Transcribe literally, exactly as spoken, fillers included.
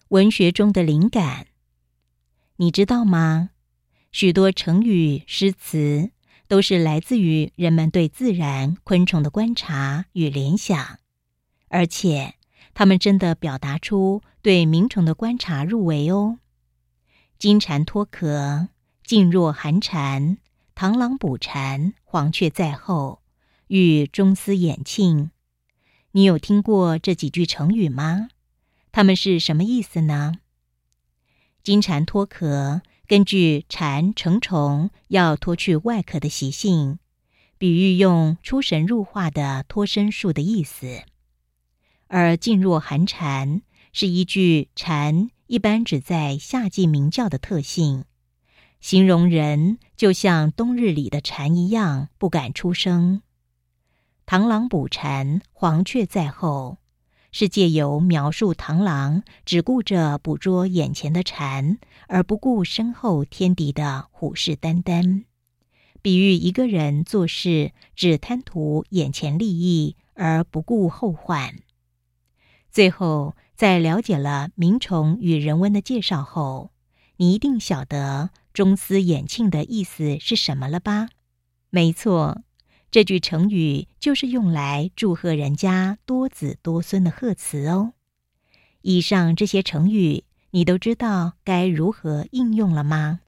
文学中的灵感。你知道吗？许多成语、诗词都是来自于人们对自然、昆虫的观察与联想，而且它们真的表达出对鸣虫的观察入围哦。金蝉脱壳、噤若寒蝉、螳螂捕蝉、黄雀在后、与中斯衍庆，你有听过这几句成语吗？它们是什么意思呢？金蝉脱壳，根据蝉成虫要脱去外壳的习性，比喻用出神入化的脱身术的意思。而噤若寒蝉是依据蝉一般只在夏季鸣叫的特性，形容人就像冬日里的蝉一样不敢出声。螳螂捕蝉，黄雀在后，是借由描述螳螂只顾着捕捉眼前的蝉，而不顾身后天敌的虎视眈眈，比喻一个人做事只贪图眼前利益，而不顾后患。最后，在了解了鸣虫与人文的介绍后，你一定晓得中斯衍庆的意思是什么了吧？没错，这句成语就是用来祝贺人家多子多孙的贺词哦。以上这些成语，你都知道该如何应用了吗？